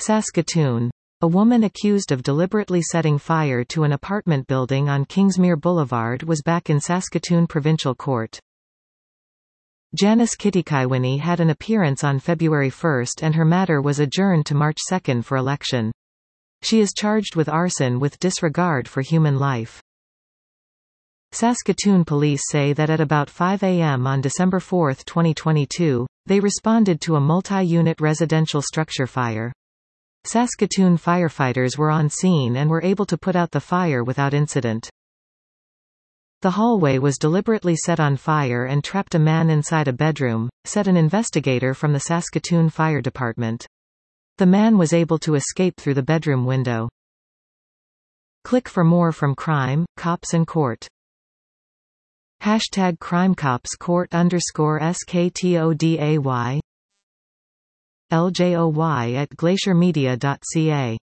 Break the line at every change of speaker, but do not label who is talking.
Saskatoon. A woman accused of deliberately setting fire to an apartment building on Kingsmere Boulevard was back in Saskatoon Provincial Court. Janice Kittikaiwini had an appearance on February 1 and her matter was adjourned to March 2 for election. She is charged with arson with disregard for human life. Saskatoon police say that at about 5 a.m. on December 4, 2022, they responded to a multi-unit residential structure fire. Saskatoon firefighters were on scene and were able to put out the fire without incident. The hallway was deliberately set on fire and trapped a man inside a bedroom, said an investigator from the Saskatoon Fire Department. The man was able to escape through the bedroom window. Click for more from Crime, Cops and Court. #CrimeCopsCourt_SKTODAY LJOY@glaciermedia.ca